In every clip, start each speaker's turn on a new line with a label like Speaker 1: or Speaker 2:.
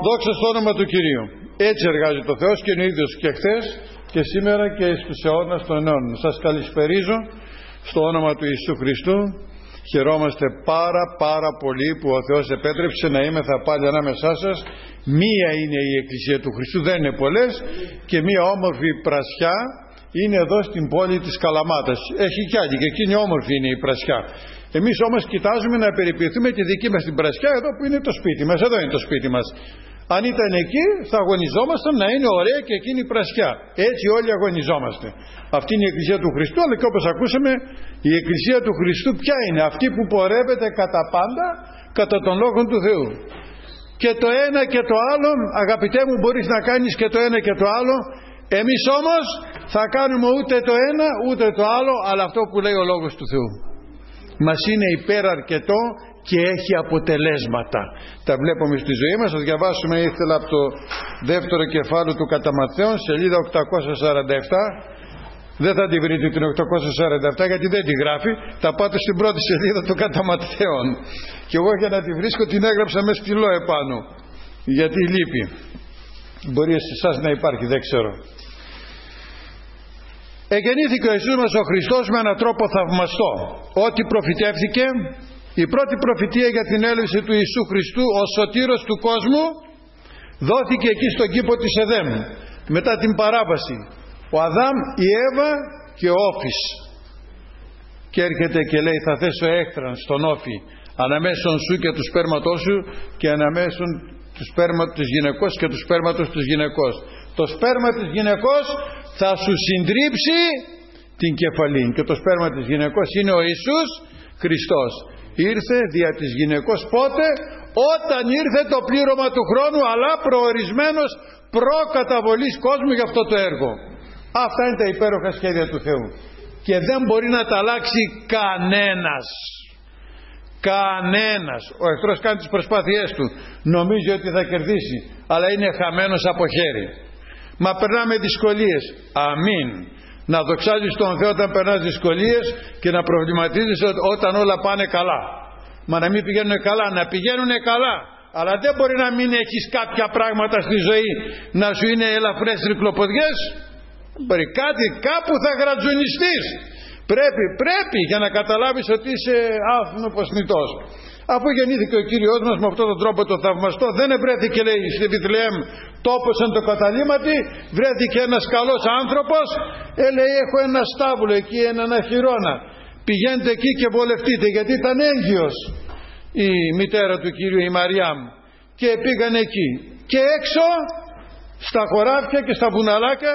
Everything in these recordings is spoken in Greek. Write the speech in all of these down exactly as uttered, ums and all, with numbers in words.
Speaker 1: Δόξα στο όνομα του Κυρίου. Έτσι εργάζεται ο Θεός και είναι ο ίδιος και χθες και σήμερα και στους αιώνας των αιώνων. Σας καλησπερίζω στο όνομα του Ιησού Χριστού. Χαιρόμαστε πάρα πάρα πολύ που ο Θεός επέτρεψε να είμεθα πάλι ανάμεσά σας. Μία είναι η Εκκλησία του Χριστού, δεν είναι πολλές, και μία όμορφη πρασιά είναι εδώ στην πόλη της Καλαμάτας. Έχει κι άλλη και εκείνη όμορφη είναι η πρασιά. Εμείς όμως κοιτάζουμε να περιποιηθούμε τη δική μας την πρασιά εδώ που είναι το σπίτι μας. Εδώ είναι το σπίτι μας. Αν ήταν εκεί θα αγωνιζόμασταν να είναι ωραία και εκείνη η πρασιά. Έτσι όλοι αγωνιζόμαστε. Αυτή είναι η Εκκλησία του Χριστού, αλλά και όπως ακούσαμε η Εκκλησία του Χριστού ποια είναι? Αυτή που πορεύεται κατά πάντα κατά τον Λόγο του Θεού. Και το ένα και το άλλο, αγαπητέ μου, μπορείς να κάνεις και το ένα και το άλλο. Εμείς όμως θα κάνουμε ούτε το ένα ούτε το άλλο, αλλά αυτό που λέει ο Λόγος του Θεού. Μας είναι υπεραρκετό και έχει αποτελέσματα. Τα βλέπουμε στη ζωή μας. Θα διαβάσουμε, ήθελα, από το δεύτερο κεφάλαιο του κατά Ματθαίον, σελίδα οκτακόσια σαράντα επτά. Δεν θα τη βρείτε την οκτακόσια σαράντα επτά γιατί δεν τη γράφει. Θα πάτε στην πρώτη σελίδα του κατά Ματθαίον. Και εγώ για να τη βρίσκω την έγραψα με στυλό επάνω, γιατί λείπει. Μπορεί σε εσάς να υπάρχει, δεν ξέρω. Εγεννήθηκε ο Ιησούς μας ο Χριστός με έναν τρόπο θαυμαστό. Ό,τι προφητεύθηκε, η πρώτη προφητεία για την έλευση του Ιησού Χριστού ως σωτήρος του κόσμου δόθηκε εκεί στον κήπο της Εδέμ, μετά την παράβαση. Ο Αδάμ, η Εύα και ο Όφης. Και έρχεται και λέει, θα θέσω έχθραν στον Όφη αναμέσων σου και του σπέρματός σου και αναμέσων του σπέρματος της γυναικός και του σπέρματος της γυναικός. Το σπέρμα της γυναικός θα σου συντρίψει την κεφαλή και το σπέρμα της γυναικός είναι ο Ιησούς Χριστός. Ήρθε δια της γυναικός πότε? Όταν ήρθε το πλήρωμα του χρόνου, αλλά προορισμένος προκαταβολής κόσμου για αυτό το έργο. Αυτά είναι τα υπέροχα σχέδια του Θεού και δεν μπορεί να τα αλλάξει κανένας. Κανένας. Ο εχθρός κάνει τις προσπάθειές του, νομίζει ότι θα κερδίσει, αλλά είναι χαμένος από χέρι. Μα περνάμε δυσκολίες. Αμήν. Να δοξάζεις τον Θεό όταν περνάς δυσκολίες και να προβληματίζεις όταν όλα πάνε καλά. Μα να μην πηγαίνουν καλά, να πηγαίνουν καλά. Αλλά δεν μπορεί να μην έχεις κάποια πράγματα στη ζωή να σου είναι ελαφρές τρικλοποδιές. Μπορεί κάτι, κάπου θα γρατζουνιστείς. Πρέπει, πρέπει για να καταλάβεις ότι είσαι άνθρωπος θνητός. Αφού γεννήθηκε ο Κύριος μας με αυτόν τον τρόπο το θαυμαστό, δεν βρέθηκε, λέει, στη Βιθλεέμ τόπος εν το καταλήμματι, βρέθηκε ένας καλός άνθρωπος, έλεγε έχω ένα στάβλο εκεί, έναν αχυρώνα, πηγαίνετε εκεί και βολευτείτε, γιατί ήταν έγκυος η μητέρα του Κυρίου, η Μαριάμ, και πήγαν εκεί και έξω στα χωράφια και στα βουναλάκια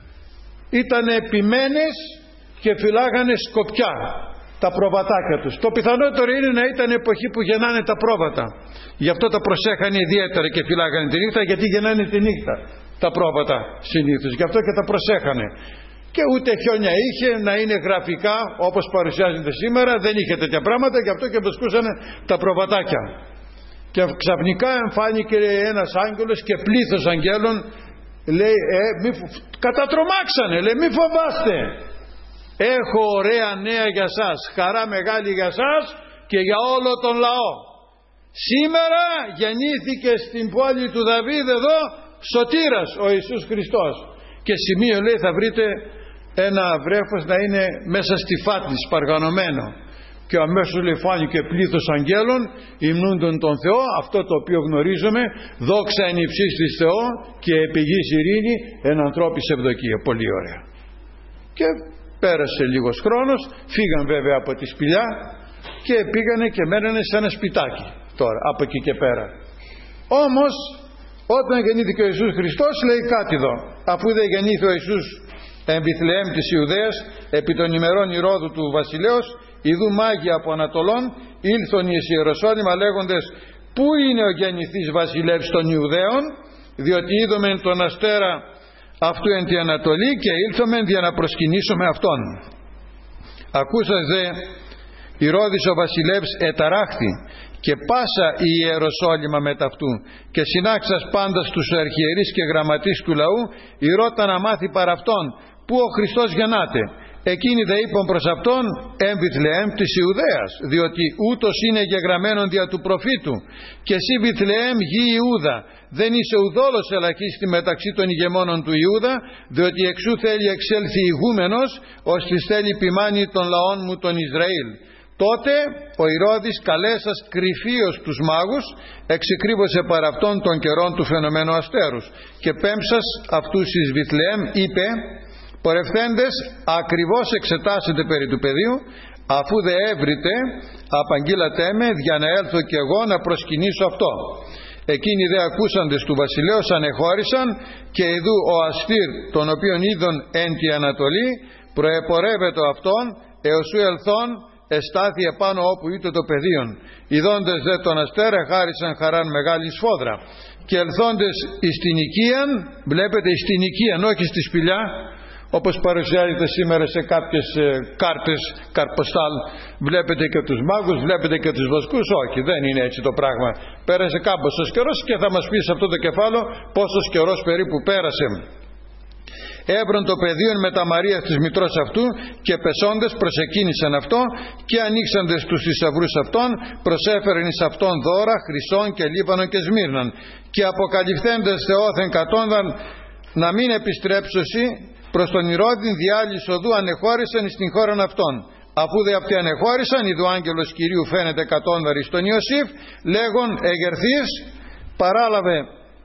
Speaker 1: ήταν επιμένες και φυλάγανε σκοπιά τα προβατάκια τους. Το πιθανότερο είναι να ήταν εποχή που γεννάνε τα πρόβατα. Γι' αυτό τα προσέχανε ιδιαίτερα και φυλάγανε τη νύχτα, γιατί γεννάνε τη νύχτα τα πρόβατα συνήθως. Γι' αυτό και τα προσέχανε. Και ούτε χιόνια είχε να είναι γραφικά όπως παρουσιάζεται σήμερα, δεν είχε τέτοια πράγματα, γι' αυτό και βρισκούσαν τα προβατάκια. Και ξαφνικά εμφάνηκε ένας άγγελος και πλήθος αγγέλων, λέει, ε, μη, κατατρομάξανε, λέει, μη φοβάστε. Έχω ωραία νέα για σας, χαρά μεγάλη για σας και για όλο τον λαό. Σήμερα γεννήθηκε στην πόλη του Δαβίδ εδώ σωτήρας ο Ιησούς Χριστός. Και σημείο, λέει, θα βρείτε ένα βρέφος να είναι μέσα στη φάτνη σπαργανωμένο. Και αμέσως, λέει, φάνηκε πλήθος αγγέλων υμνούντον τον Θεό, αυτό το οποίο γνωρίζουμε, δόξα εν υψής της Θεό και επί γης ειρήνη εν ανθρώπης ευδοκία. Πολύ ωραία. Και πέρασε λίγος χρόνος, φύγαν βέβαια από τη σπηλιά και πήγανε και μένανε σε ένα σπιτάκι τώρα από εκεί και πέρα. Όμως όταν γεννήθηκε ο Ιησούς Χριστός, λέει κάτι εδώ, αφού δεν γεννήθη ο Ιησούς εν Βιθλεέμ της Ιουδαίας επί των ημερών Ηρώδου του βασιλέως, ιδού μάγοι από Ανατολών ήλθον εις Ιεροσόλυμα λέγοντες, πού είναι ο γεννηθής βασιλεύς των Ιουδαίων, διότι είδομεν τον αστέρα αυτού εν τη Ανατολή και ήλθομεν για να προσκυνήσουμε αυτόν. Ακούσας δε Ηρώδης ο βασιλεύς εταράχθη και πάσα η Ιεροσόλυμα μετά αυτού και συνάξας πάντα στους αρχιερείς και γραμματείς του λαού ηρώτα να μάθει παρά αυτόν που ο Χριστός γεννάται. Εκείνοι δε είπαν προς αυτόν, εμ Βιθλεέμ της Ιουδαίας, διότι ούτως είναι γεγραμμένον δια του προφήτου, και εσύ Βιθλεέμ γη Ιούδα, δεν είσαι ουδόλως ελαχίστη μεταξύ των ηγεμόνων του Ιούδα, διότι εξού θέλει εξέλθει ηγούμενος, ώστις θέλει ποιμάνει των λαών μου τον Ισραήλ. Τότε ο Ηρώδης καλέσας κρυφίως τους μάγους, εξεκρίβωσε παρά αυτών των καιρών του φαινομένου αστέρους, και πέμψας αυτούς εις Βιθλεέμ είπε, πορευθέντες ακριβώς εξετάσετε περί του παιδίου, αφού δε έβριτε απαγγείλατε με, για να έλθω κι εγώ να προσκυνήσω αυτό. Εκείνοι δε ακούσαντες του βασιλέως ανεχώρησαν, και ειδού ο Αστήρ, τον οποίον είδον εν τη Ανατολή, προεπορεύεται αυτόν, έως ου ελθόν εστάθη επάνω όπου είτε το πεδίον. Ιδώντες δε τον αστέρα χάρισαν χαράν μεγάλη σφόδρα. Και ελθόντες εις την οικίαν, βλέπετε εις την οικίαν, όχι στη σπηλιά, όπως παρουσιάζεται σήμερα σε κάποιες ε, κάρτες, καρποστάλ, βλέπετε και τους μάγους, βλέπετε και τους βοσκούς. Όχι, δεν είναι έτσι το πράγμα. Πέρασε κάμποσος καιρός, και θα μας πει σε αυτό το κεφάλαιο πόσος καιρός περίπου πέρασε. Έβρον το πεδίον με τα Μαρίας της μητρός αυτού, και πεσόντες προσεκίνησαν αυτό, και ανοίξαντες τους θησαυρούς αυτών προσέφεραν εις αυτόν δώρα χρυσών και λίβανον και σμύρναν, και αποκαλυφθέντες θεόθεν κατόνταν να μην επιστρέψωσι προς τον Ηρώδην διάλυς οδού ανεχώρησαν εις την χώραν αυτών. Αφού δε αυτοί ανεχώρησαν, ειδου άγγελος Κυρίου φαίνεται κατόνδαρη στον Ιωσήφ, λέγον εγερθείς, παράλαβε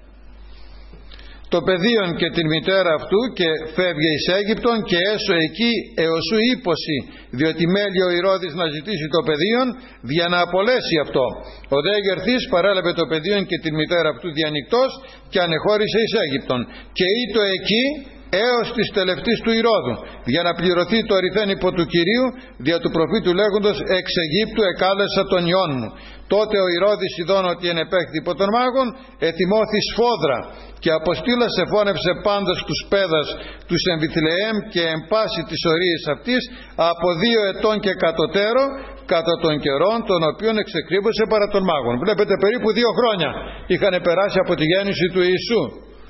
Speaker 1: το παιδίον και την μητέρα αυτού και φεύγε εις Αίγυπτον, και έσω εκεί έως ου ύποση, διότι μέλει ο Ηρώδης να ζητήσει το παιδίον για να απολέσει αυτό. Ο δε εγερθής παρέλαβε το παιδίον και την μητέρα αυτού διανυκτός, και ανεχώρησε εις Αίγυπτον, και ήτο εκεί έως της τελευτής του Ηρώδου, για να πληρωθεί το ρηθέν υπό του Κυρίου, δια του προφήτου λέγοντος, εξ Αιγύπτου εκάλεσα τον ιόν μου. Τότε ο Ηρώδης ειδών ότι ενεπέχθη υπό των μάγων, ετοιμώθη σφόδρα, και αποστήλας εφώνευσε πάντας τους πέδας τους εν Βιθλεέμ και εν πάση της ορίες αυτής, από δύο ετών και κατωτέρω, κατά των καιρών των οποίων εξεκρίβωσε παρά των μάγων. Βλέπετε, περίπου δύο χρόνια είχαν περάσει από τη γέννηση του Ιησού.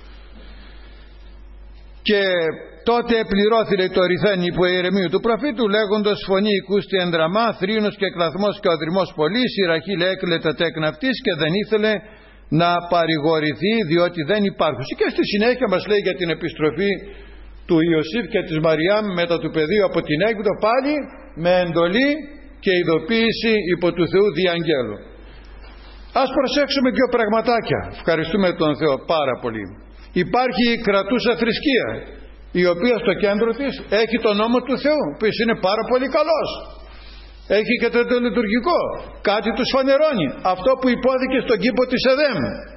Speaker 1: Και τότε πληρώθη το ρηθέν υπό Ιερεμίου του προφήτου, λέγοντος φωνή οικούστη ενδραμά, θρήνος και κλαθμός και οδρυμός πολύς, η Ραχήλ έκλε τα τέκνα αυτής και δεν ήθελε να παρηγορηθεί, διότι δεν υπάρχουν. Και στη συνέχεια μας λέει για την επιστροφή του Ιωσήφ και της Μαριάμ μετά του παιδίου από την Αίγυπτο, πάλι με εντολή και ειδοποίηση υπό του Θεού διαγγέλου. Ας προσέξουμε δύο πραγματάκια. Ευχαριστούμε τον Θεό πάρα πολύ. Υπάρχει η κρατούσα θρησκεία, η οποία στο κέντρο της έχει τον νόμο του Θεού, που είναι πάρα πολύ καλός. Έχει και το λειτουργικό, κάτι τους φανερώνει αυτό που υπόθηκε στον κήπο της Εδέμ,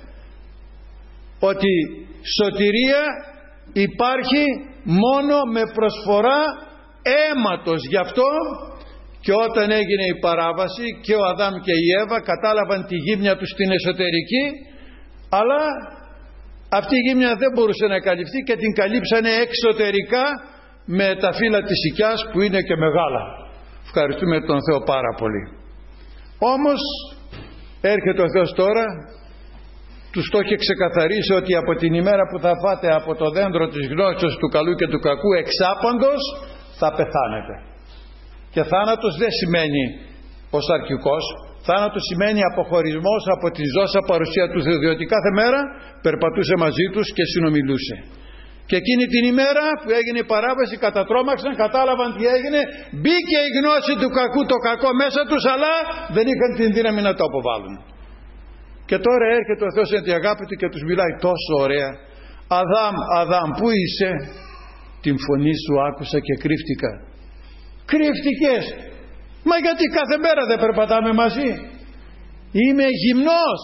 Speaker 1: ότι σωτηρία υπάρχει μόνο με προσφορά αίματος. Γι' αυτό και όταν έγινε η παράβαση, και ο Αδάμ και η Εύα κατάλαβαν τη γύμνια τους στην εσωτερική, αλλά αυτή η γύμνια δεν μπορούσε να καλυφθεί και την καλύψανε εξωτερικά με τα φύλλα της οικιάς, που είναι και μεγάλα. Ευχαριστούμε τον Θεό πάρα πολύ. Όμως έρχεται ο Θεός τώρα, τους το έχει ξεκαθαρίσει ότι από την ημέρα που θα φάτε από το δέντρο της γνώσης του καλού και του κακού εξάπαντος θα πεθάνετε. Και θάνατος δεν σημαίνει ο σαρκικός, θάνατος σημαίνει αποχωρισμός από τη ζώσα παρουσία του Θεού, διότι κάθε μέρα περπατούσε μαζί τους και συνομιλούσε. Και εκείνη την ημέρα που έγινε η παράβαση κατατρώμαξαν, κατάλαβαν τι έγινε, μπήκε η γνώση του κακού, το κακό μέσα τους, αλλά δεν είχαν την δύναμη να το αποβάλουν. Και τώρα έρχεται ο Θεός εν τη αγάπη του και τους μιλάει τόσο ωραία. Αδάμ, Αδάμ, πού είσαι? Την φωνή σου άκουσα και κρύφτηκα. Κρύφτηκες? Μα γιατί κάθε μέρα δεν περπατάμε μαζί? Είμαι γυμνός.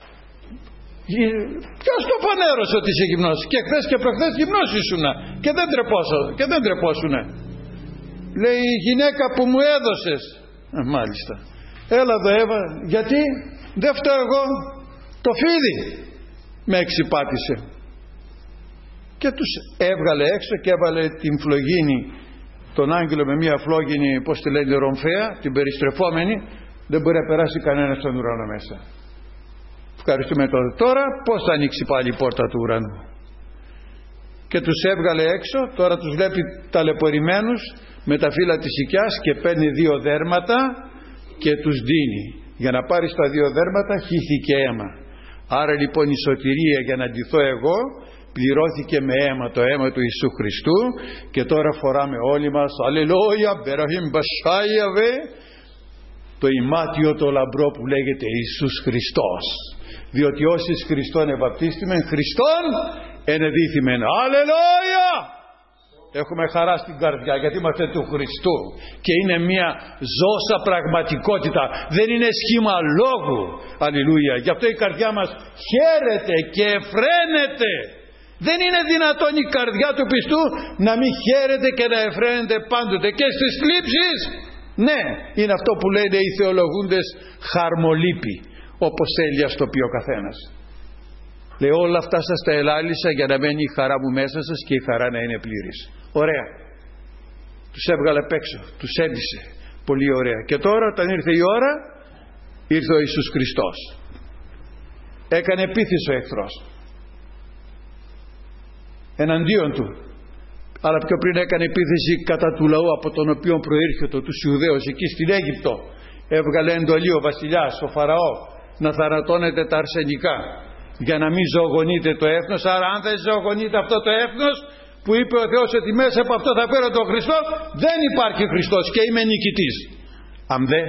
Speaker 1: Ποιος το πανέρωσε ότι είσαι γυμνός? Και χθες και προχθές γυμνός ήσουνα και δεν τρεπώσω, και δεν τρεπόσουνε. Λέει η γυναίκα που μου έδωσες. Α, μάλιστα. Έλα εδώ Εύα. Γιατί? Δεν φταίω εγώ. Το φίδι με εξυπάτησε. Και τους έβγαλε έξω και έβαλε την φλογίνη, τον άγγελο με μια φλόγινη, πώς τη λένε, ρομφαία, την περιστρεφόμενη. Δεν μπορεί να περάσει κανένα στον ουρανό μέσα. Ευχαριστούμε τώρα. Τώρα πώς θα ανοίξει πάλι η πόρτα του ουρανού? Και τους έβγαλε έξω. Τώρα τους βλέπει ταλαιπωρημένους με τα φύλλα της οικιάς και παίρνει δύο δέρματα και τους δίνει. Για να πάρεις τα δύο δέρματα χύθηκε αίμα. Άρα λοιπόν η σωτηρία για να ντυθώ εγώ πληρώθηκε με αίμα, το αίμα του Ιησού Χριστού, και τώρα φοράμε όλοι μας αλληλούια μπεραχήμ μπασάιαβε, το ημάτιο το λαμπρό που λέγεται Ιησούς Χριστός, διότι όσοι Χριστόν ευαπτίστημεν Χριστόν ενεδίθημεν. Αλληλούια! Έχουμε χαρά στην καρδιά γιατί είμαστε του Χριστού και είναι μια ζώσα πραγματικότητα, δεν είναι σχήμα λόγου. Αλληλούια! Γι' αυτό η καρδιά μας χαίρεται και εφραίνεται. Δεν είναι δυνατόν η καρδιά του πιστού να μην χαίρεται και να εφραίνεται πάντοτε και στις θλίψεις. Ναι, είναι αυτό που λένε οι θεολογούντες χαρμολύπη, όπως θέλει ας το πει ο καθένας. Λέει όλα αυτά σας τα ελάλησα για να μένει η χαρά μου μέσα σας και η χαρά να είναι πλήρης. Ωραία. Τους έβγαλε απ' έξω, τους έντυσε. Πολύ ωραία. Και τώρα όταν ήρθε η ώρα, ήρθε ο Ιησούς Χριστός. Έκανε επίθεση ο εχθρός εναντίον του. Αλλά πιο πριν έκανε επίθεση κατά του λαού από τον οποίο προήρχεται, τους Ιουδαίους, εκεί στην Αίγυπτο. Έβγαλε εντολή ο βασιλιάς, ο Φαραώ, να θανατώνεται τα αρσενικά για να μην ζωογονείται το έθνος. Άρα αν δεν ζωογονείται αυτό το έθνος που είπε ο Θεός ότι μέσα από αυτό θα φέρω τον Χριστό, δεν υπάρχει Χριστός και είμαι νικητής. Αν δε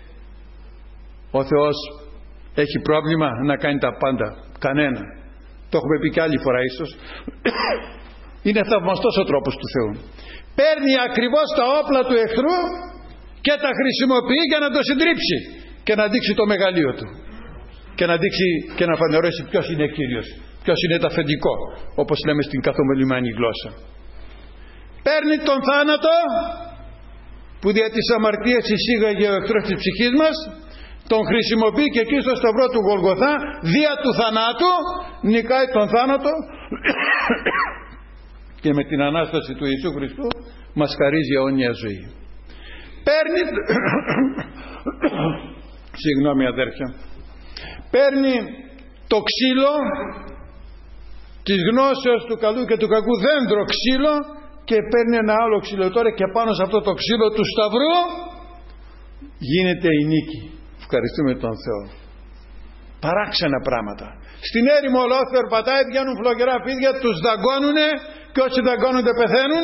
Speaker 1: ο Θεός έχει πρόβλημα να κάνει τα πάντα? Κανένα. Το έχουμε πει και άλλη φορά ίσως. Είναι θαυμαστός ο τρόπος του Θεού. Παίρνει ακριβώς τα όπλα του εχθρού και τα χρησιμοποιεί για να το συντρίψει και να δείξει το μεγαλείο του και να δείξει και να φανερώσει ποιος είναι Κύριος, ποιος είναι το αφεντικό, όπως λέμε στην καθομιλημένη γλώσσα. Παίρνει τον θάνατο που δια της αμαρτίας εισήγαγε ο εχθρός της ψυχής μας, τον χρησιμοποιεί και εκεί στο σταυρό του Γολγοθά δια του θανάτου νικάει τον θάνατο και με την Ανάσταση του Ιησού Χριστού μας χαρίζει αιώνια ζωή. Παίρνει συγγνώμη αδέρφια, παίρνει το ξύλο της γνώσεως του καλού και του κακού, δέντρο ξύλο, και παίρνει ένα άλλο ξύλο τώρα και πάνω σε αυτό το ξύλο του σταυρού γίνεται η νίκη. Ευχαριστούμε τον Θεό. Παράξενα πράγματα. Στην έρημο ο λαός περπατάει, βγαίνουν φλογερά φίδια, τους δαγκώνουνε και όσοι δαγκώνονται πεθαίνουν.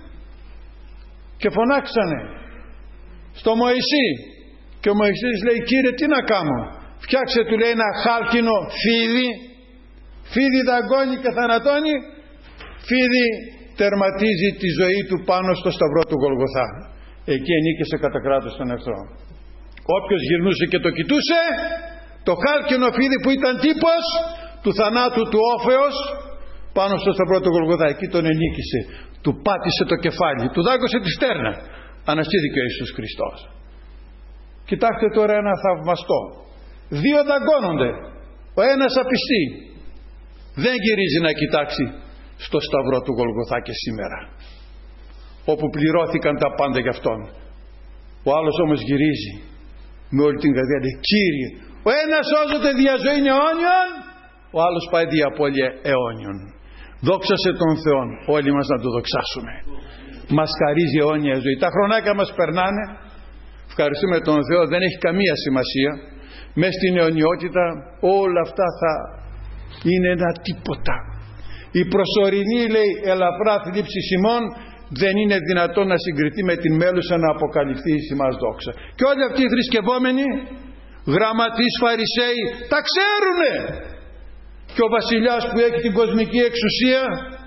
Speaker 1: Και φωνάξανε στο Μωυσή και ο Μωυσής λέει, Κύριε, τι να κάνω? Φτιάξε, του λέει, ένα χάλκινο φίδι. Φίδι δαγκώνει και θανατώνει, φίδι τερματίζει τη ζωή του πάνω στο σταυρό του Γολγοθά. Εκεί ενίκησε κατά κράτος τον εχθρό. Όποιος γυρνούσε και το κοιτούσε, το χάλκινο φίδι που ήταν τύπος του θανάτου του όφεως πάνω στο σταυρό του Γολγοθά, εκεί τον ενίκησε, του πάτησε το κεφάλι, του δάγκωσε τη στέρνα. Αναστήθηκε ο Ιησούς Χριστός. Κοιτάξτε τώρα ένα θαυμαστό. Δύο δαγκώνονται, ο ένας απιστεί, δεν γυρίζει να κοιτάξει στο σταυρό του Γολγοθά και σήμερα, όπου πληρώθηκαν τα πάντα για αυτόν. Ο άλλος όμως γυρίζει με όλη την καρδιά, λέει, Κύριε, ο ένας σώζεται δια ζωήν αιώνιον, ο άλλος πάει δια απώλεια αιώνιον. Δόξα σε τον Θεό, όλοι μας να το δοξάσουμε. Μας χαρίζει αιώνια ζωή. Τα χρονάκια μας περνάνε, ευχαριστούμε τον Θεό, δεν έχει καμία σημασία. Μες στην αιωνιότητα όλα αυτά θα είναι ένα τίποτα. Η προσωρινή, λέει, ελαφρά θλίψη ημών δεν είναι δυνατόν να συγκριθεί με την μέλουσα να αποκαλυφθεί η μας δόξα. Και όλοι αυτοί οι θρησκευόμενοι, γραμματείς, φαρισαίοι, τα ξέρουνε. Και ο βασιλιάς που έχει την κοσμική εξουσία,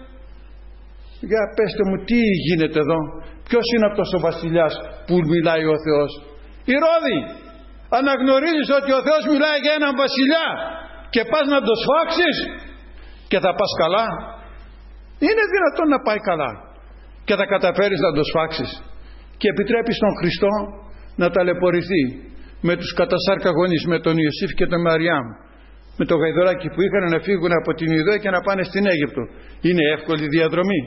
Speaker 1: για πέστε μου τι γίνεται εδώ, ποιος είναι αυτός ο βασιλιάς που μιλάει ο Θεός? Ηρώδη, αναγνωρίζεις ότι ο Θεός μιλάει για έναν βασιλιά και πας να το σφάξεις και θα πας καλά? Είναι δυνατόν να πάει καλά και θα καταφέρεις να το σφάξεις? Και επιτρέπεις τον Χριστό να ταλαιπωρηθεί με τους κατασάρκα γονείς, με τον Ιωσήφ και τον Μαριάμ, με το γαϊδωράκι που είχαν να φύγουν από την Ιουδαία και να πάνε στην Αίγυπτο. Είναι εύκολη διαδρομή?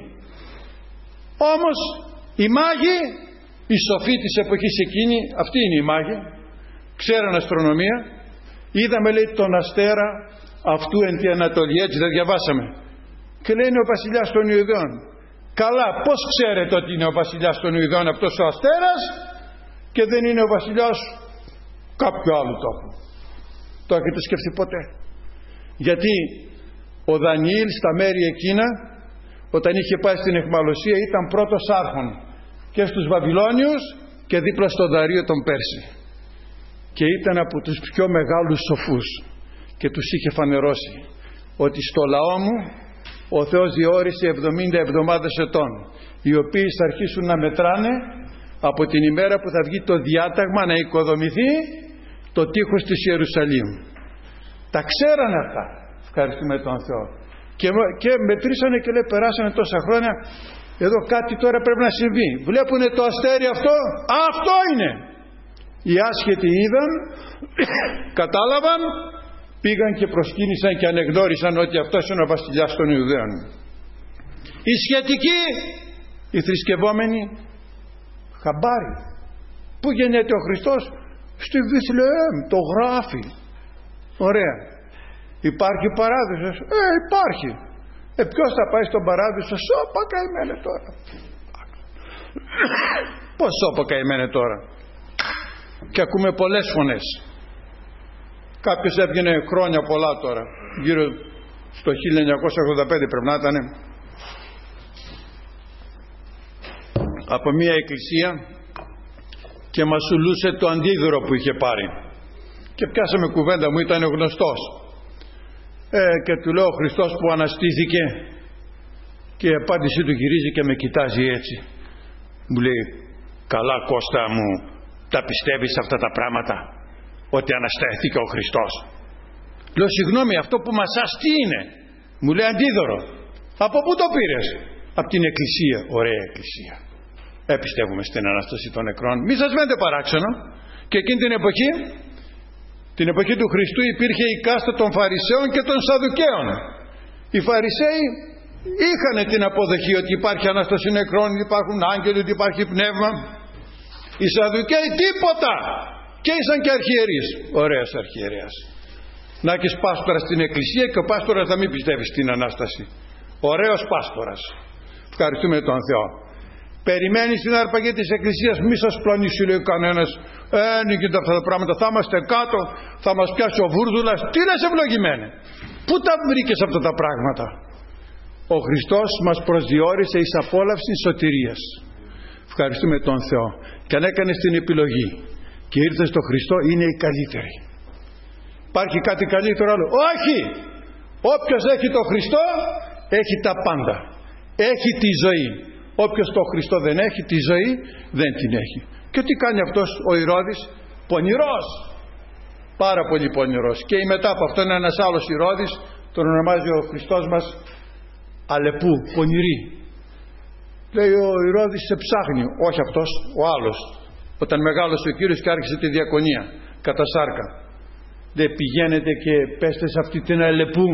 Speaker 1: Όμως οι μάγοι, οι σοφοί της εποχής εκείνη, αυτοί είναι οι μάγοι, ξέραν αστρονομία, είδαμε, λέει, τον αστέρα αυτού εν τη Ανατολή, έτσι δεν διαβάσαμε? Και λέει, είναι ο βασιλιάς των Ιουδαίων. Καλά, πώς ξέρετε ότι είναι ο βασιλιάς των Ιουδαίων αυτός ο αστέρας και δεν είναι ο βασιλιάς κάποιου άλλου τόπου? Το έχετε σκεφτεί ποτέ? Γιατί ο Δανιήλ στα μέρη εκείνα, όταν είχε πάει στην αιχμαλωσία, ήταν πρώτος άρχον και στους Βαβυλώνιους και δίπλα στον Δαρείο τον Πέρση, και ήταν από τους πιο μεγάλους σοφούς και τους είχε φανερώσει ότι στο λαό μου ο Θεός διόρισε εβδομήντα εβδομάδες ετών, οι οποίοι θα αρχίσουν να μετράνε από την ημέρα που θα βγει το διάταγμα να οικοδομηθεί το τείχος της Ιερουσαλήμ. Τα ξέρανε αυτά, ευχαριστούμε τον Θεό, και, και μετρήσανε και λέει περάσανε τόσα χρόνια, εδώ κάτι τώρα πρέπει να συμβεί. Βλέπουνε το αστέρι αυτό, αυτό είναι. Οι άσχετοι είδαν, κατάλαβαν, πήγαν και προσκύνησαν και ανεγνώρισαν ότι αυτός είναι ο βασιλιάς των Ιουδαίων. Οι σχετικοί, οι θρησκευόμενοι, χαμπάρι. Πού γεννιέται ο Χριστός? Στη Βιθλεέμ, το γράφει. Ωραία. Υπάρχει παράδεισος? Ε, υπάρχει. Ε, ποιος θα πάει στον παράδεισο? Σώπα καημένε τώρα. Πώς σώπα καημένε τώρα? Και ακούμε πολλές φωνές. Κάποιος έβγαινε χρόνια πολλά τώρα, γύρω στο χίλια εννιακόσια ογδόντα πέντε πρέπει να ήταν, από μια εκκλησία και μας σουλούσε το αντίδωρο που είχε πάρει και πιάσαμε κουβέντα, μου ήταν γνωστός, ε, και του λέω ο Χριστός που αναστήθηκε, και η απάντησή του γυρίζει και με κοιτάζει έτσι, μου λέει καλά Κώστα μου, τα πιστεύεις αυτά τα πράγματα, ότι αναστέθηκε ο Χριστός? Λέω συγγνώμη, αυτό που μασάς τι είναι? Μου λέει αντίδωρο. Από πού το πήρες? Από την εκκλησία. Ωραία εκκλησία. Ε, πιστεύουμε στην Ανάσταση των νεκρών. Μη σας μένετε παράξενο. Και εκείνη την εποχή, την εποχή του Χριστού, υπήρχε η κάστα των Φαρισαίων και των Σαδουκαίων. Οι Φαρισαίοι είχαν την αποδοχή ότι υπάρχει Ανάσταση νεκρών, υπάρχουν άγγελοι, ότι υπάρχει πνεύμα. Οι Σαδουκαίοι τίποτα. Και ήσαν και αρχιερείς. Ωραίος αρχιερέας. Να έχεις πάστορα στην εκκλησία και ο πάστορας να μην πιστεύει στην Ανάσταση. Ωραίος πάστορας. Ευχαριστούμε τον Θεό. Περιμένει στην άρπαγη της εκκλησίας, μη σας πλανήσει λέει κανένας. Ε, νικείται αυτά τα πράγματα, θα είμαστε κάτω, θα μας πιάσει ο βούρδουλας. Τι λες ευλογημένε? Πού τα βρήκες αυτά τα πράγματα? Ο Χριστός μας προσδιορίσε εις απόλαυση σωτηρίας. Ευχαριστούμε τον Θεό. Και αν έκανες την επιλογή και ήρθε στο Χριστό, είναι η καλύτερη. Υπάρχει κάτι καλύτερο άλλο? Όχι! Όποιος έχει το Χριστό έχει τα πάντα. Έχει τη ζωή. Όποιος το Χριστό δεν έχει τη ζωή, δεν την έχει. Και τι κάνει αυτός ο Ηρώδης? Πονηρός. Πάρα πολύ πονηρός. Και μετά από αυτό είναι ένας άλλος Ηρώδης, τον ονομάζει ο Χριστός μας Αλεπού, πονηρή. Λέει ο Ηρώδης σε ψάχνει. Όχι αυτός, ο άλλος. Όταν μεγάλωσε ο Κύριος και άρχισε τη διακονία κατά σάρκα, δεν πηγαίνετε και πέστε σε αυτή την Αλεπού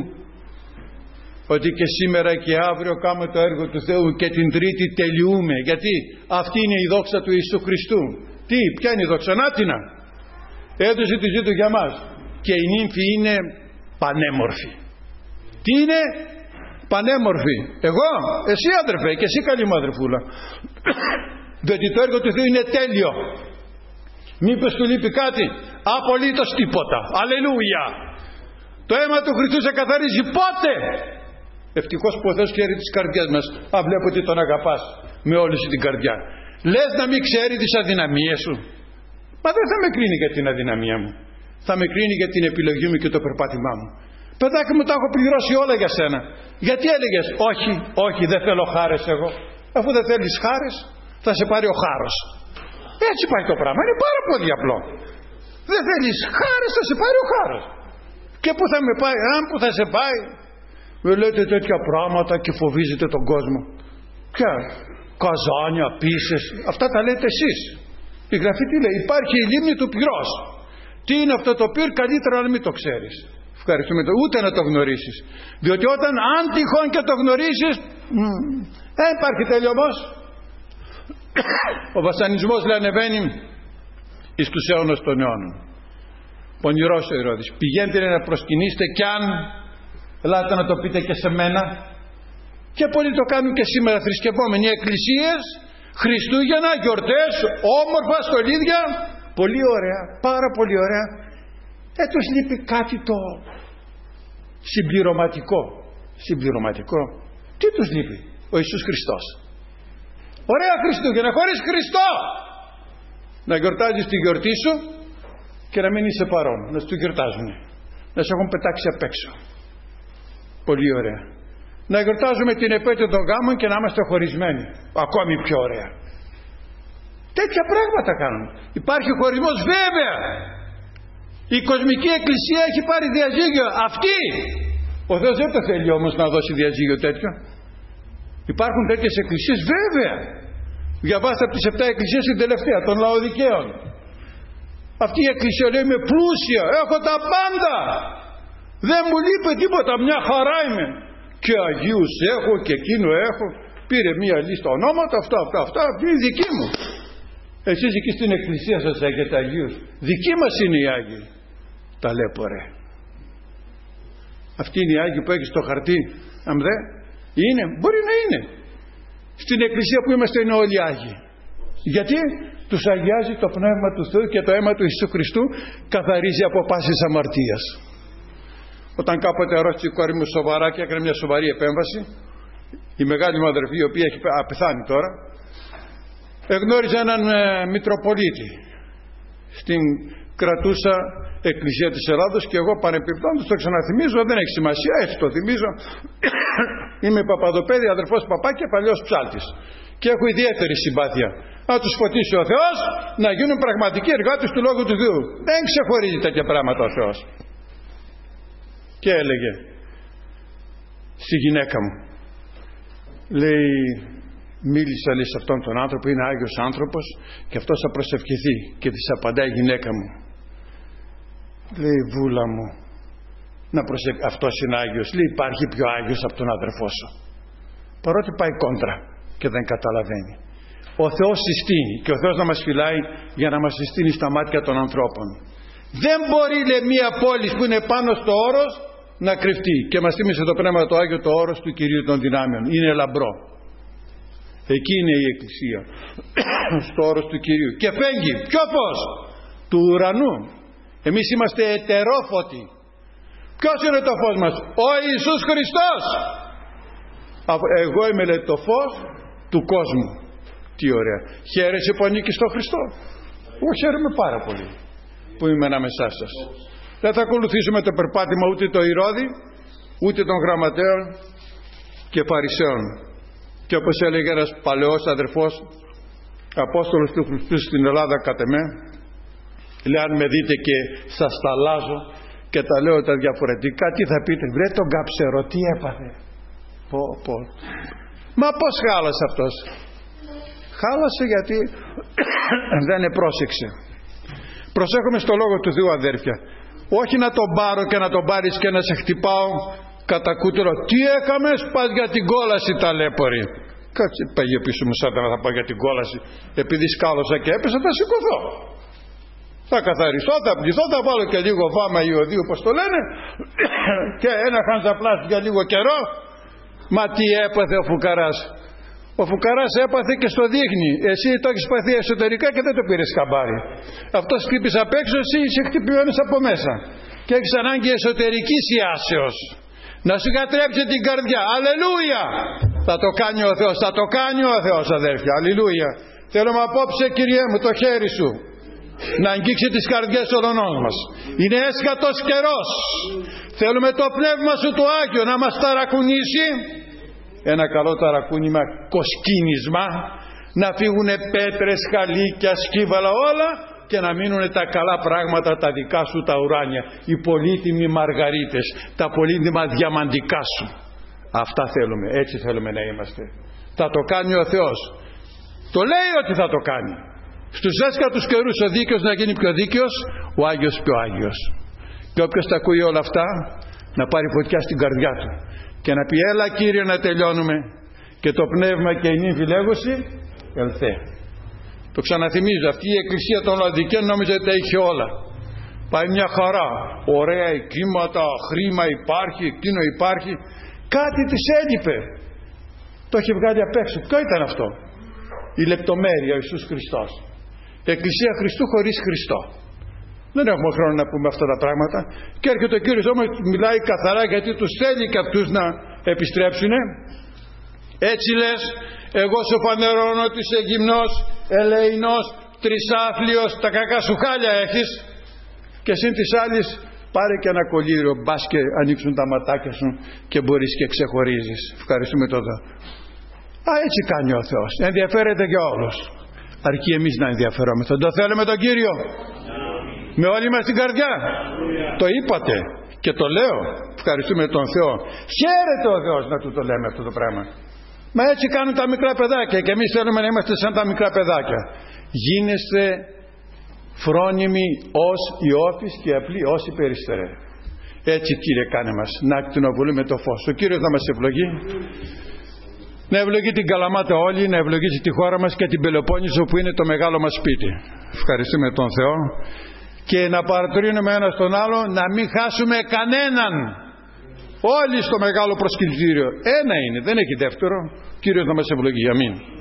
Speaker 1: ότι και σήμερα και αύριο κάνουμε το έργο του Θεού και την Τρίτη τελειούμε, γιατί αυτή είναι η δόξα του Ιησού Χριστού. Τι, ποια είναι η δόξα? Νάτινα, έδωσε τη ζωή του για μας. Και η νύμφη είναι πανέμορφη. Τι είναι? Πανέμορφη. Εγώ, εσύ άδερφε, και εσύ καλή μου αδερφούλα. Διότι το έργο του Θεού είναι τέλειο. Μήπως του λείπει κάτι? Απολύτως τίποτα. Αλληλούια. Το αίμα του Χριστού σε καθαρίζει. Πότε? Ευτυχώς που ο Θεός ξέρει τις καρδιές μας. Α, βλέπω ότι τον αγαπάς με όλη σου την καρδιά. Λες να μην ξέρει τις αδυναμίες σου? Μα δεν θα με κρίνει για την αδυναμία μου. Θα με κρίνει για την επιλογή μου και το περπάτημά μου. Παιδάκι μου, τα έχω πληρώσει όλα για σένα. Γιατί έλεγες όχι, όχι, δεν θέλω χάρες εγώ? Αφού δεν θέλεις χάρες, θα σε πάρει ο χάρος. Έτσι πάει το πράγμα. Είναι πάρα πολύ απλό. Δεν θέλεις χάρες, θα σε πάρει ο χάρος. Και πού θα με πάει? Αν που θα σε πάει? Με λέτε τέτοια πράγματα και φοβίζετε τον κόσμο. Ποια? Καζάνια, πίσες, αυτά τα λέτε εσείς. Η Γραφή τι λέει? Υπάρχει η λίμνη του πυρός. Τι είναι αυτό το πυρ? Καλύτερα να μην το ξέρεις. Ευχαριστούμε, ούτε να το γνωρίσεις. Διότι όταν αν τυχόν και το γνωρίσεις, δεν υπάρχει τελειωμός. Ο βασανισμός λέει ανεβαίνει εις τους αιώνας των αιώνων. Πονηρός ο Ηρώδης. Πηγαίνετε να προσκυνήσετε κι αν, ελάτε να το πείτε και σε μένα, Και πολλοί το κάνουν και σήμερα θρησκευόμενοι, εκκλησίες, Χριστούγεννα, γιορτές, όμορφα, στολίδια. Πολύ ωραία, πάρα πολύ ωραία. Ε, τους λείπει κάτι το συμπληρωματικό. Συμπληρωματικό. Τι τους λείπει? Ο Ιησούς Χριστός. Ωραία Χριστούγεννα, χωρίς Χριστό. Να γιορτάζεις τη γιορτή σου και να μην είσαι παρόν, να σου γιορτάζουν, να σε έχουν πετάξει απ' έξω. Πολύ ωραία. Να γιορτάζουμε την επέτειο των γάμων και να είμαστε χωρισμένοι. Ακόμη πιο ωραία. Τέτοια πράγματα κάνουν. Υπάρχει χωρισμός, βέβαια. Η κοσμική εκκλησία έχει πάρει διαζύγιο. Αυτή. Ο Θεός δεν το θέλει όμως να δώσει διαζύγιο τέτοιο. Υπάρχουν τέτοιες εκκλησίες, βέβαια. Διαβάστε από τις επτά εκκλησίες την τελευταία, των Λαοδικαίων. Αυτή η εκκλησία λέει είμαι πλούσια, έχω τα πάντα. Δεν μου λείπει τίποτα, μια χαρά είμαι. Και Αγίους έχω και εκείνο έχω. Πήρε μια λίστα ονόματα, αυτά, αυτά, αυτά, αυτή είναι δική μου. Εσείς εκεί στην εκκλησία σας έχετε Αγίους. Δικοί μας είναι οι Άγιοι. Ταλέπορε. Αυτοί είναι οι Άγιοι που έχει στο χαρτί. Αν δε, είναι, μπορεί να είναι. Στην εκκλησία που είμαστε είναι όλοι Άγιοι. Γιατί τους αγιάζει το Πνεύμα του Θεού και το αίμα του Ιησού Χριστού καθαρίζει από πάσης αμαρτίας. Όταν κάποτε αρρώστησε η κόρη μου σοβαρά και έκανε μια σοβαρή επέμβαση, η μεγάλη μου αδερφή, η οποία έχει πεθάνει τώρα, εγνώριζε έναν ε, Μητροπολίτη στην κρατούσα Εκκλησία της Ελλάδος και εγώ παρεμπιπτόντως το ξαναθυμίζω, δεν έχει σημασία, έτσι το θυμίζω. Είμαι Παπαδοπέδη, αδερφός Παπά και παλιός ψάλτης και έχω ιδιαίτερη συμπάθεια. Να τους φωτίσει ο Θεός να γίνουν πραγματικοί εργάτες του Λόγου του Θεού. Δεν ξεχωρίζει τέτοια πράγματα ο Θεός. Και έλεγε στη γυναίκα μου, λέει, μίλησα λέει σε αυτόν τον άνθρωπο, είναι Άγιος άνθρωπος και αυτός θα προσευχηθεί. Και της απαντάει η γυναίκα μου, λέει, βούλα μου, να προσε... αυτός είναι Άγιος. Λέει, υπάρχει πιο Άγιος από τον αδερφό σου. Παρότι πάει κόντρα και δεν καταλαβαίνει. Ο Θεός συστήνει και ο Θεός να μας φυλάει για να μας συστήνει στα μάτια των ανθρώπων. Δεν μπορεί, λέει, μία πόλη που είναι πάνω στο όρος να κρυφτεί. Και μας θύμισε το Πνεύμα το Άγιο το όρος του Κυρίου των Δυνάμεων. Είναι λαμπρό. Εκεί είναι η Εκκλησία. Στο όρος του Κυρίου. Και φέγγει. Ποιο φως? Του ουρανού. Εμείς είμαστε ετερόφωτοι. Ποιος είναι το φως μας? Ο Ιησούς Χριστός. Εγώ είμαι, λέει, το φως του κόσμου. Τι ωραία. Χαίρεσαι που ανήκεις στον Χριστό? Εγώ χαίρομαι πάρα πολύ που είμαι ανάμεσά σας. Δεν θα ακολουθήσουμε το περπάτημα ούτε το Ηρώδη ούτε των γραμματέων και φαρισαίων. Και όπως έλεγε ένας παλαιός αδερφός Απόστολος του Χριστού στην Ελλάδα κατ' εμέ, λέει, αν με δείτε και σας τα αλλάζω και τα λέω τα διαφορετικά, τι θα πείτε? Βρε τον καψερό, τι έπαθε? Πω, πω. Μα πως χάλασε αυτός? Χάλασε γιατί δεν επρόσεξε. Προσέχουμε στο Λόγο του Θεού, αδέρφια. Όχι να τον πάρω και να τον πάρεις και να σε χτυπάω κατά κούτελο. Τι έκαμε? Πας για την κόλαση, ταλέπορη. Κάτσε, πήγε πίσω μου Σάτανα, θα πάω για την κόλαση. Επειδή σκάλωσα και έπεσα, θα σηκωθώ. Θα καθαριστώ, θα πληθώ, θα βάλω και λίγο βάμα ιωδίου, όπως το λένε, και ένα χανζαπλάστη για λίγο καιρό. Μα τι έπαθε ο φουκαράς? Ο φουκαράς έπαθε και στο δείχνει. Εσύ το έχεις παθεί εσωτερικά και δεν το πήρες χαμπάρι. Αυτός χτύπησε απ' έξω, εσύ είσαι χτυπημένος από μέσα. Και έχεις ανάγκη εσωτερικής ιάσεως. Να σου γιατρέψει την καρδιά. Αλληλούια! Θα το κάνει ο Θεός, θα το κάνει ο Θεός, αδέρφια. Αλληλούια! Θέλω να απόψε, Κυριέ μου, το χέρι σου να αγγίξει τις καρδιές όλων μας. Είναι έσχατος καιρός. Θέλουμε το Πνεύμα σου το Άγιο να μας ταρακουνήσει. Ένα καλό ταρακούνημα, κοσκίνισμα, να φύγουν πέτρες, χαλίκια, σκύβαλα, όλα, και να μείνουν τα καλά πράγματα τα δικά σου, τα ουράνια, οι πολύτιμοι μαργαρίτες, τα πολύτιμα διαμαντικά σου. Αυτά θέλουμε, έτσι θέλουμε να είμαστε. Θα το κάνει ο Θεός. Το λέει ότι θα το κάνει. Στους έσχατους καιρούς ο δίκαιος να γίνει πιο δίκαιος, ο Άγιος πιο Άγιος. Και όποιος τα ακούει όλα αυτά, να πάρει φωτιά στην καρδιά του και να πει, έλα Κύριε να τελειώνουμε, και το πνεύμα και η νύμφη λέγωση ελθέ. Το ξαναθυμίζω, αυτή η εκκλησία των Λαοδικαίων νόμιζε ότι τα είχε όλα. Πάει μια χαρά, ωραία οικίματα, χρήμα υπάρχει, εκείνο υπάρχει. Κάτι της έλειπε. Το έχει βγάλει απ' έξω. Ποιο ήταν αυτό? Η λεπτομέρεια, ο Ιησούς Χριστός. Εκκλησία Χριστού χωρίς Χριστό. Δεν έχουμε χρόνο να πούμε αυτά τα πράγματα. Και έρχεται ο Κύριος όμως, μιλάει καθαρά, γιατί τους θέλει και αυτούς να επιστρέψουνε. Έτσι λες, εγώ σου φανερώνω ότι είσαι γυμνός, ελεεινός, τρισάφλιος, τα κακά σου χάλια έχεις. Και συν της άλλης πάρε και ένα κολλήριο, μπας και ανοίξουν τα ματάκια σου και μπορείς και ξεχωρίζεις. Ευχαριστούμε τον Θεό. Α, έτσι κάνει ο Θεός. Ενδιαφέρεται για όλους. Αρκεί εμείς να ενδιαφερόμεθα. Το θέλουμε τον Κύριο. Με όλη μας την καρδιά. Το είπατε και το λέω. Ευχαριστούμε τον Θεό. Χαίρεται ο Θεός να του το λέμε αυτό το πράγμα. Μα έτσι κάνουν τα μικρά παιδάκια και εμείς θέλουμε να είμαστε σαν τα μικρά παιδάκια. Γίνεστε φρόνιμοι ως Ιώφης και απλοί ως οι περιστερέ. Έτσι Κύριε κάνε μας να ακτινοβολούμε το φως. Ο Κύριος να μας ευλογεί. Να ευλογεί την Καλαμάτα όλη, να ευλογήσει τη χώρα μας και την Πελοπόννησο που είναι το μεγάλο μας σπίτι. Ευχαριστούμε τον Θεό. Και να παρατηρούμε ένα στον άλλο, να μην χάσουμε κανέναν. Όλοι στο μεγάλο προσκυνητήριο. Ένα είναι, δεν έχει δεύτερο. Κύριος να μας ευλογεί. Αμήν.